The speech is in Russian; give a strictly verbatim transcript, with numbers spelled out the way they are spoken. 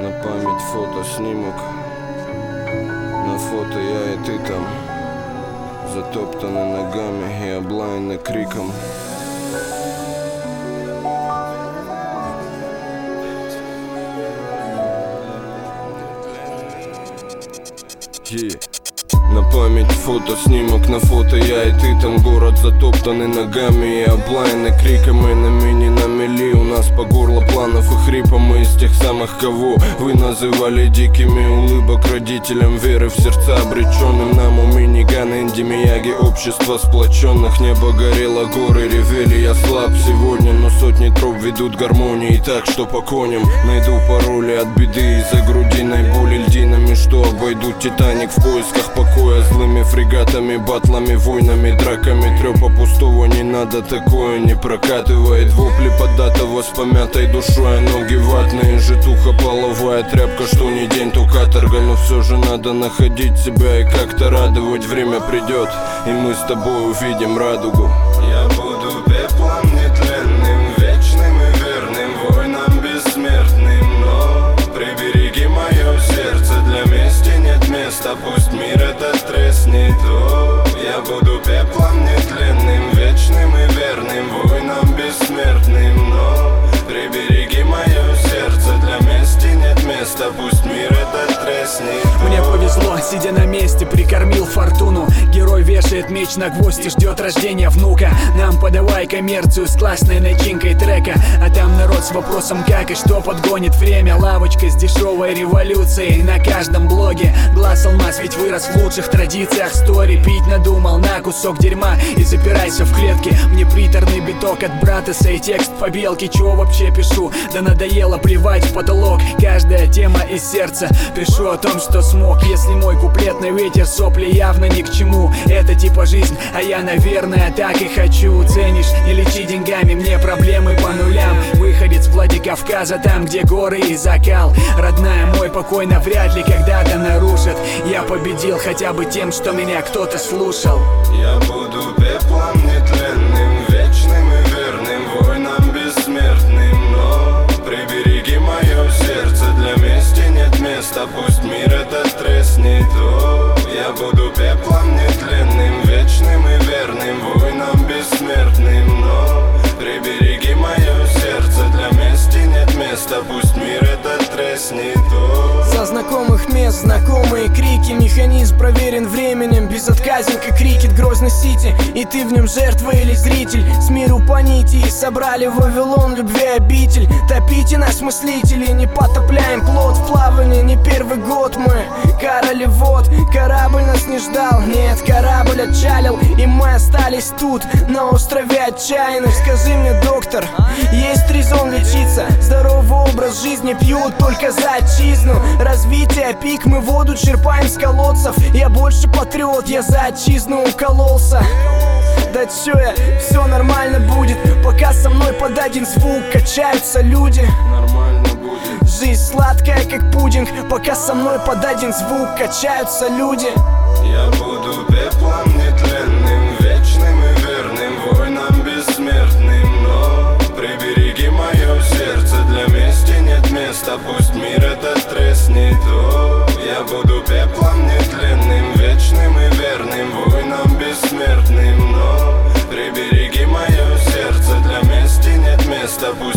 На память фотоснимок. На фото я и ты там, затоптаны ногами и облаяны криком. Yeah. На память фотоснимок, на фото я и ты там. Город затоптанный ногами и облаяны криками. На мини, на мели, у нас по горло планов и хрипа. Мы из тех самых, кого вы называли дикими. Улыбок родителям, веры в сердца обреченным. Нам у минигана, инди Мияги, общество сплоченных. Небо горело, горы ревели, я слаб сегодня, но сотни троп ведут гармонии. Так что по коням найду пароли от беды из-за грудиной боли льдинами, что обойдут Титаник в поисках покоя. Злыми фрегатами, батлами, войнами, драками. Трёпа пустого не надо, такое не прокатывает. Вопли поддатого с помятой душой, а ноги ватные. Житуха, половая тряпка, что не день, то каторга. Но все же надо находить себя и как-то радовать. Время придет, и мы с тобой увидим радугу. Я буду пеплом нетленным, вечным и верным, воинам бессмертным. Но прибереги мое сердце, для мести нет места, пусть мир этот треснет. О, я буду пеплом нетленным, вечным и верным, воинам бессмертным. Но прибереги мое сердце, для мести нет места, пусть мир этот треснет. Мне повезло, сидя на месте, прикормил фортуну. Герой вешает меч на гвоздь и ждет рождения внука. Нам подавай коммерцию с классной начинкой трека, а там народ с вопросом как и что подгонит время. Лавочка с дешевой революцией на каждом блоге. Глаз алмаз ведь вырос в лучших традициях стори. Пить надумал на кусок дерьма и запирайся в клетке. Мне приторный биток от Братеса и текст побелки. Чего вообще пишу? Да надоело плевать в потолок. Каждая тема из сердца. Пишу о том, что смог. Если мой куплетный ветер, сопли явно ни к чему. Это типа жизнь, а я, наверное, так и хочу. Ценишь, не лечи деньгами, мне проблемы по нулям. Выходец Владикавказа, там, где горы и закал. Родная, мой покой навряд ли когда-то нарушит. Я победил хотя бы тем, что меня кто-то слушал. Я буду пеплом нетленным, вечным и верным, воинам бессмертным. Но прибереги мое сердце, для мести нет места, пусть мир этот треснет. О, я буду пеплом нетленным, вечным и верным, воинам бессмертным. Но прибереги мое сердце, для мести нет места, пусть мир этот треснет. О, со знакомых мест знакомые крики. Механизм проверен временем, безотказен как крикет Грозный Сити. И ты в нем жертва или зритель. С миру по нити и собрали Вавилон любви обитель. Топите нас, мыслители, не потопляем плот в плавании. Не первый год мы короли вод. Корабль нас не ждал, нет, корабль отчалил. И мы остались тут, на острове отчаянных. Скажи мне, доктор, есть резон лечиться? Здоровый образ жизни пьют только за отчизну. Развитие, пик, мы воду черпаем с колодцев. Я больше патриот, я за отчизну укололся. Да чё я, все нормально будет, пока со мной под один звук качаются люди. Нормально будет. Жизнь сладкая, как пудинг, пока со мной под один звук качаются люди. я буду пеплом нетленным, вечным и верным, воинам бессмертным. Но прибереги мое сердце, для мести нет места, пусть мир этот треснет. О, я буду пеплом нетленным, вечным и верным, воинам бессмертным. Но прибереги мое сердце, для мести нет места, пусть